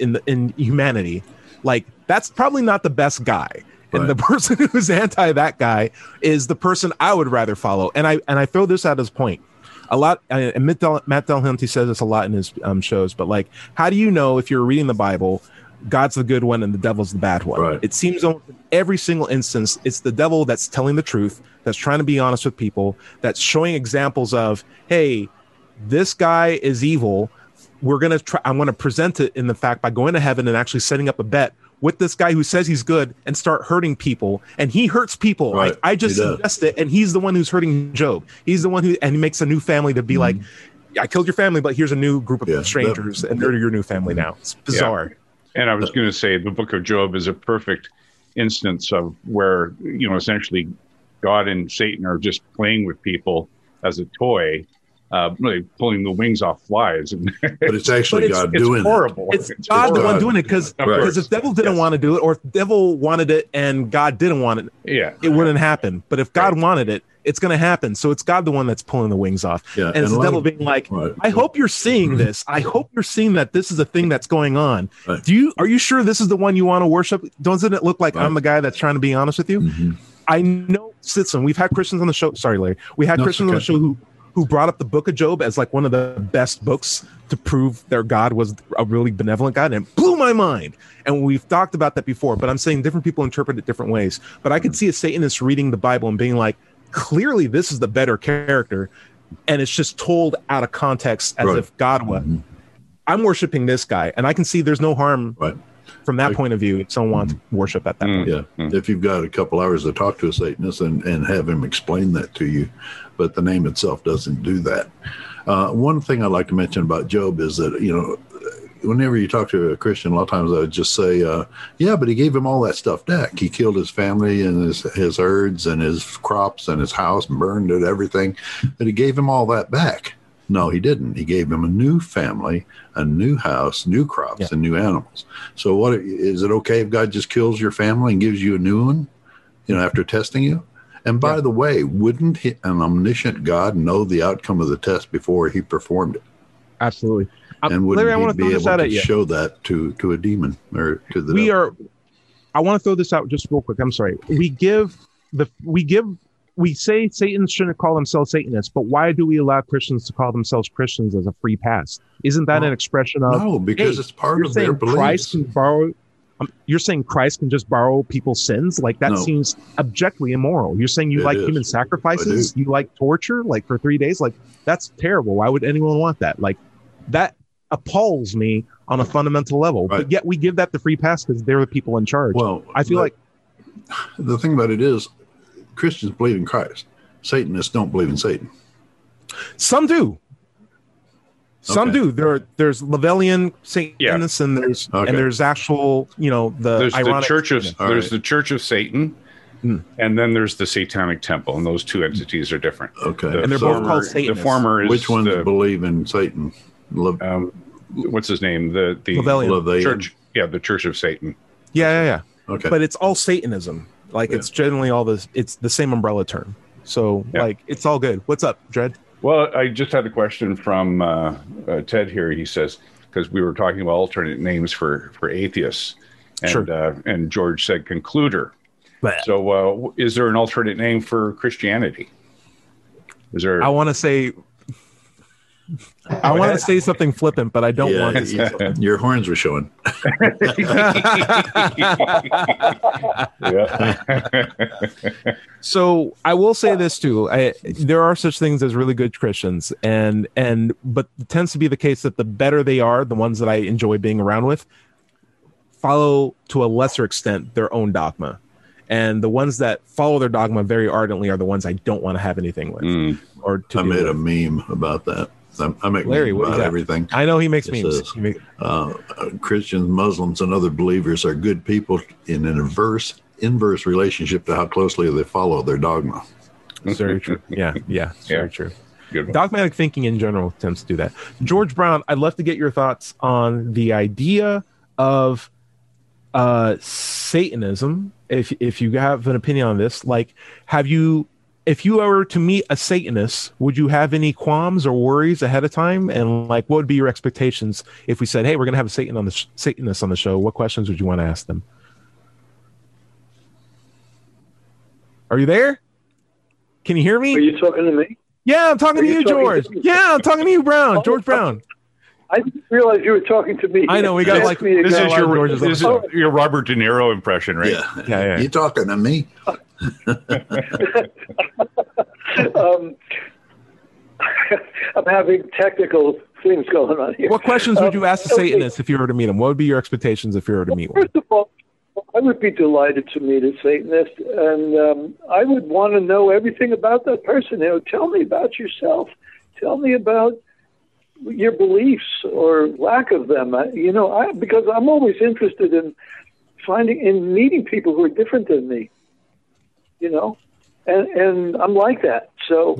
in humanity. Like, that's probably not the best guy. And the person who's anti that guy is the person I would rather follow. And I throw this out as a point. A lot, and Matt Dillahunty says this a lot in his shows, but like, how do you know if you're reading the Bible, God's the good one and the devil's the bad one? Right. It seems almost in every single instance, it's the devil that's telling the truth, that's trying to be honest with people, that's showing examples of, hey, this guy is evil. I'm going to present it in the fact by going to heaven and actually setting up a bet with this guy who says he's good and start hurting people. And he hurts people. Right. I just suggest it. And he's the one who's hurting Job. He's the one and he makes a new family to be like, I killed your family, but here's a new group of strangers and they're your new family now. It's bizarre. Yeah. And I was going to say the book of Job is a perfect instance of where, essentially God and Satan are just playing with people as a toy. Really pulling the wings off flies, but it's actually God doing it. Horrible. It's God the one doing it because if the devil didn't want to do it, or if the devil wanted it and God didn't want it, it wouldn't happen. But if God wanted it, it's going to happen. So it's God the one that's pulling the wings off, and it's the devil being like, "I hope you're seeing this. I hope you're seeing that this is a thing that's going on. Are you sure this is the one you want to worship? Doesn't it look like I'm the guy that's trying to be honest with you?" Mm-hmm. I know, Citizen. We've had Christians on the show. Sorry, Larry. We had Christians on the show who brought up the book of Job as like one of the best books to prove their God was a really benevolent God, and it blew my mind. And we've talked about that before, but I'm saying different people interpret it different ways. But I could see a Satanist reading the Bible and being like, clearly this is the better character, and it's just told out of context as if God was. I'm worshiping this guy, and I can see there's no harm from that point of view if someone wants worship at that point. Yeah. If you've got a couple hours to talk to a Satanist and have him explain that to you, but the name itself doesn't do that. One thing I'd like to mention about Job is that, whenever you talk to a Christian, a lot of times I would just say, yeah, but he gave him all that stuff back. He killed his family and his herds and his crops and his house and burned it, everything. But he gave him all that back. No, he didn't. He gave him a new family, a new house, new crops, and new animals. So what is it okay if God just kills your family and gives you a new one, after testing you? And by the way, wouldn't an omniscient God know the outcome of the test before he performed it? Absolutely. And wouldn't Larry, he be able to show that to a demon or to the devil? I want to throw this out just real quick. I'm sorry. We say Satanists shouldn't call themselves Satanists, but why do we allow Christians to call themselves Christians as a free pass? Isn't that an expression of no? Because it's part of their beliefs. Christ can borrow. You're saying Christ can just borrow people's sins? Like that seems objectively immoral. You're saying you like human sacrifices? You like torture, like for 3 days? Like that's terrible. Why would anyone want that? Like that appalls me on a fundamental level. But yet we give that the free pass because they're the people in charge. Well, I feel like the thing about it is Christians believe in Christ. Satanists don't believe in Satan. Some do. Some do. There's Lavellian Satanists, and there's actual, there's ironic the Church of the Church of Satan, and then there's the Satanic Temple, and those two entities are different. Okay, and they're both called Satanists. The former is which ones believe in Satan? What's his name? The Lavellian Church. Yeah, the Church of Satan. Yeah. Okay, but it's all Satanism. Like it's generally all this. It's the same umbrella term. So like it's all good. What's up, Dred? Well, I just had a question from Ted here. He says, because we were talking about alternate names for atheists, and and George said concluder. So is there an alternate name for Christianity? Is there? I want to say something flippant, but I don't want to say something. Your horns were showing. So I will say this too. There are such things as really good Christians, but it tends to be the case that the better they are, the ones that I enjoy being around with, follow to a lesser extent their own dogma. And the ones that follow their dogma very ardently are the ones I don't want to have anything with. I made a meme about that. I make Larry, memes about everything. I know he makes memes. Christians, Muslims, and other believers are good people in an inverse relationship to how closely they follow their dogma. That's very true. Yeah, very true. Dogmatic thinking in general tends to do that. George Brown, I'd love to get your thoughts on the idea of Satanism. If you have an opinion on this, like, if you were to meet a Satanist, would you have any qualms or worries ahead of time? And like, what would be your expectations if we said, "Hey, we're going to have a Satanist on the show"? What questions would you want to ask them? Are you there? Can you hear me? Are you talking to me? Yeah, I'm talking to you, George. Yeah, I'm talking to you, Brown. George Brown. I didn't realize you were talking to me. I know we got this is your Robert De Niro impression, right? Yeah. You talking to me? I'm having technical things going on here. What questions would you ask a Satanist if you were to meet him? What would be your expectations if you were to meet one? First of all, I would be delighted to meet a Satanist, and I would want to know everything about that person. Tell me about yourself. Tell me about your beliefs or lack of them. Because I'm always interested in meeting people who are different than me. And I'm like that. So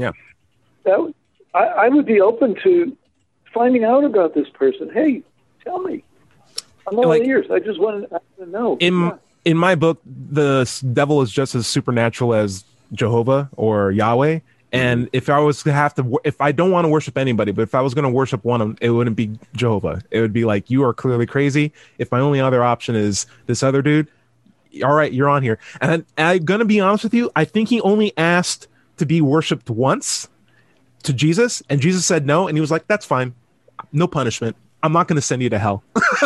I would be open to finding out about this person. Hey, tell me. I'm all ears. I just want to know. In my book, the devil is just as supernatural as Jehovah or Yahweh. And if I was to if I don't want to worship anybody, but if I was going to worship one, it wouldn't be Jehovah. It would be like, you are clearly crazy. If my only other option is this other dude, all right, you're on here. And I'm going to be honest with you. I think he only asked to be worshipped once to Jesus, and Jesus said no. And he was like, that's fine. No punishment. I'm not going to send you to hell.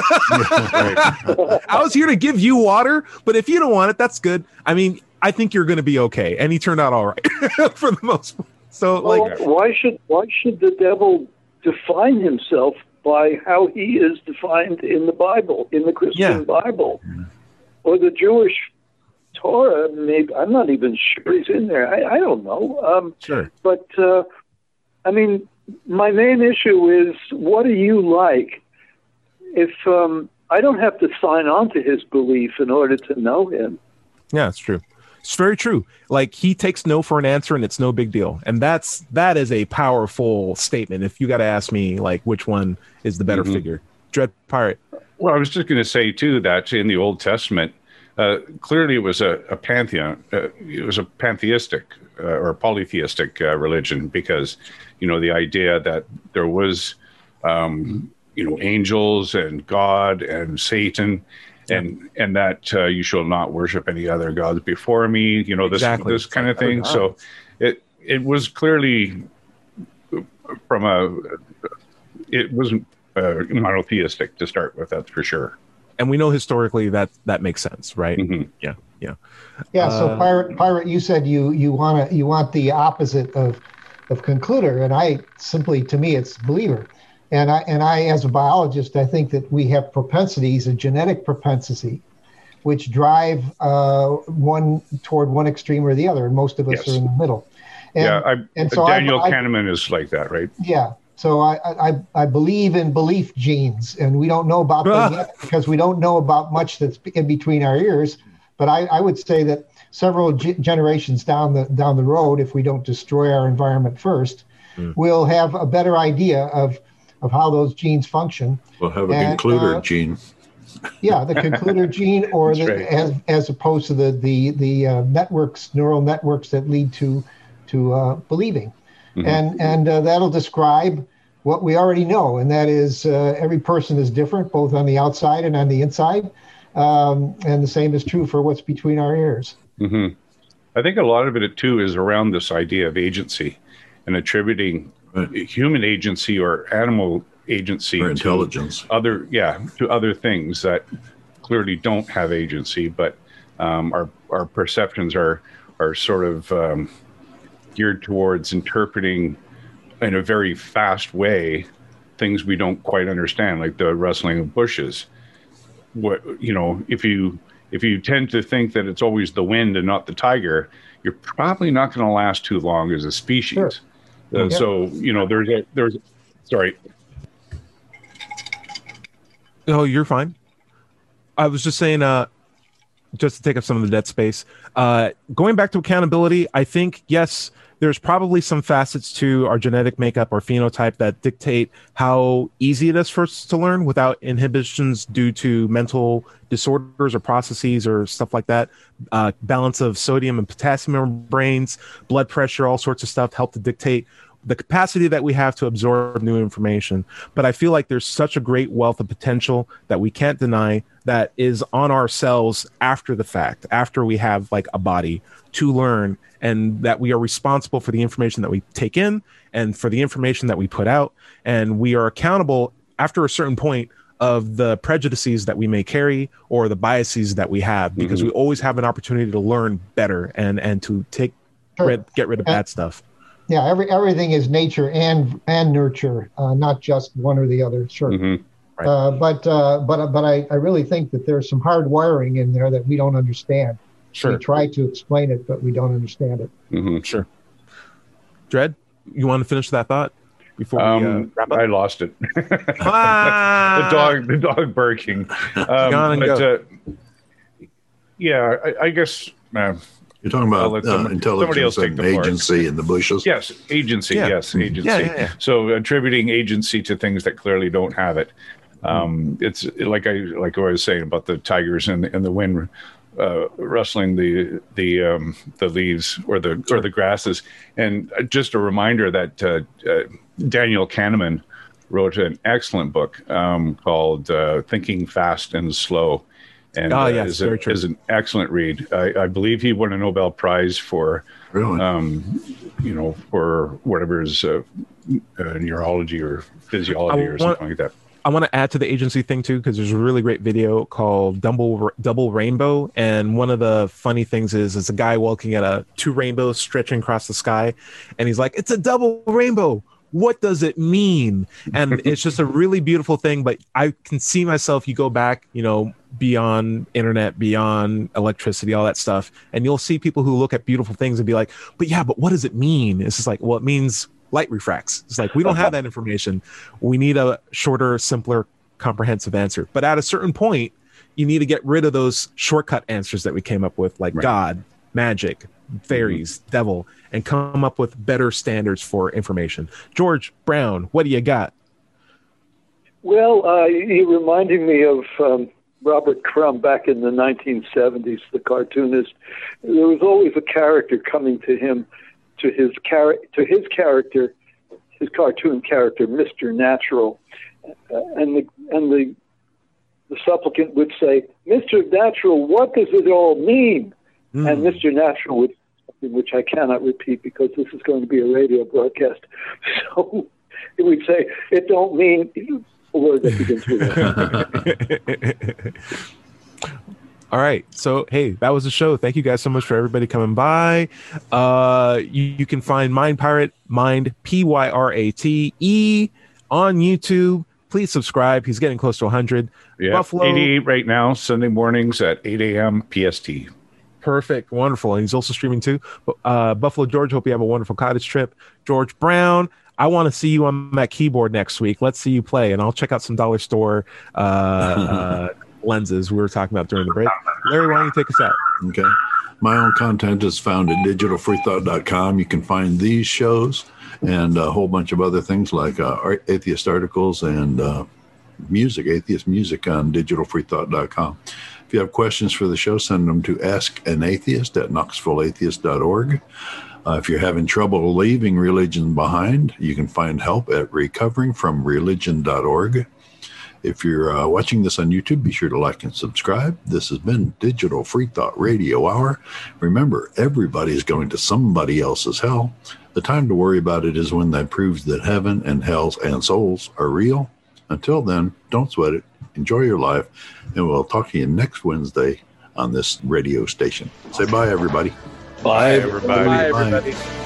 I was here to give you water, but if you don't want it, that's good. I mean, I think you're going to be okay. And he turned out all right for the most part. So, why should the devil define himself by how he is defined in the Bible, in the Christian Bible, or the Jewish Torah. Maybe I'm not even sure he's in there. I don't know. Sure. But I mean, my main issue is, what are you like? If I don't have to sign on to his belief in order to know him. Yeah, it's true. It's very true. Like, he takes no for an answer, and it's no big deal. And that is a powerful statement. If you got to ask me, like, which one is the better figure, Dread Pirate. Well, I was just going to say too that in the Old Testament, clearly it was a pantheon. It was a pantheistic or polytheistic religion, because the idea that there was angels and God and Satan. And that you shall not worship any other gods before me, this kind of thing. So it was clearly it wasn't monotheistic to start with, that's for sure. And we know historically that makes sense, right? Yeah. So pirate, you said you want the opposite of concluder, and to me it's believer. And I, as a biologist, I think that we have propensities, a genetic propensity, which drive one toward one extreme or the other, and most of us are in the middle. So Daniel Kahneman is like that, right? Yeah. So I believe in belief genes, and we don't know about them yet because we don't know about much that's in between our ears. But I would say that several generations down the road, if we don't destroy our environment first, we'll have a better idea of how those genes function. We'll have a concluder gene. Yeah, the concluder gene, or as opposed to the neural networks that lead to believing, and that'll describe what we already know, and that is every person is different, both on the outside and on the inside, and the same is true for what's between our ears. I think a lot of it too is around this idea of agency and attributing human agency or animal agency or intelligence to other things that clearly don't have agency, but our perceptions are sort of geared towards interpreting in a very fast way things we don't quite understand, like the rustling of bushes. If you tend to think that it's always the wind and not the tiger, you're probably not going to last too long as a species. Sure. So there's sorry. Oh, you're fine. I was just saying, just to take up some of the dead space, going back to accountability, I think, yes, there's probably some facets to our genetic makeup or phenotype that dictate how easy it is for us to learn without inhibitions due to mental disorders or processes or stuff like that. Balance of sodium and potassium in our brains, blood pressure, all sorts of stuff help to dictate the capacity that we have to absorb new information. But I feel like there's such a great wealth of potential that we can't deny that is on ourselves after the fact, after we have like a body to learn, and that we are responsible for the information that we take in and for the information that we put out. And we are accountable after a certain point of the prejudices that we may carry or the biases that we have, because we always have an opportunity to learn better and to get rid of bad stuff. Yeah, everything is nature and nurture, not just one or the other. Sure. Right. But I really think that there's some hard wiring in there that we don't understand. Sure. We try to explain it, but we don't understand it. Sure. Dread, you want to finish that thought before we wrap up? I lost it. The dog barking. Gone and go. I guess. You're talking about intelligence and agency in the bushes? Yes, agency. Yeah. Yes, agency. Yeah. So attributing agency to things that clearly don't have it. It's like I was saying about the tigers and the wind rustling the leaves or the grasses. And just a reminder that Daniel Kahneman wrote an excellent book called Thinking Fast and Slow. And is an excellent read. I believe he won a Nobel Prize for, for whatever is neurology or physiology or something like that. I want to add to the agency thing too, because there's a really great video called Double Rainbow, and one of the funny things is it's a guy looking at two rainbows stretching across the sky, and he's like, "It's a double rainbow. what does it mean? And it's just a really beautiful thing. But I can see myself, you go back, beyond internet, beyond electricity, all that stuff, and you'll see people who look at beautiful things and be like, but what does it mean? It's just like, well, it means light refracts. It's like, we don't have that information. We need a shorter, simpler, comprehensive answer. But at a certain point, you need to get rid of those shortcut answers that we came up with, like God, magic, fairies, devil, and come up with better standards for information. George Brown, what do you got? Well, you're reminding me of Robert Crumb back in the 1970s, the cartoonist. There was always a character coming to him, to his character, his cartoon character, Mr. Natural, and the supplicant would say, "Mr. Natural, what does it all mean?" And Mr. Natural would, which I cannot repeat because this is going to be a radio broadcast. So he would say, "It don't mean a word that begins with it." All right. So, hey, that was the show. Thank you guys so much for everybody coming by. You can find Mind Pirate, Mind, P-Y-R-A-T-E, on YouTube. Please subscribe. He's getting close to 100. Yeah, Buffalo 88 right now, Sunday mornings at 8 a.m. PST. Perfect. Wonderful. And he's also streaming too. Buffalo George, hope you have a wonderful cottage trip. George Brown, I want to see you on that keyboard next week. Let's see you play, and I'll check out some dollar store lenses we were talking about during the break. Larry, why don't you take us out? Okay. My own content is found at digitalfreethought.com. You can find these shows and a whole bunch of other things like atheist articles and atheist music on digitalfreethought.com. If you have questions for the show, send them to askanatheist@knoxvilleatheist.org. If you're having trouble leaving religion behind, you can find help at recoveringfromreligion.org. If you're watching this on YouTube, be sure to like and subscribe. This has been Digital Free Thought Radio Hour. Remember, everybody's going to somebody else's hell. The time to worry about it is when that proves that heaven and hells and souls are real. Until then, don't sweat it. Enjoy your life. And we'll talk to you next Wednesday on this radio station. Say bye, everybody. Bye, everybody. Bye, everybody.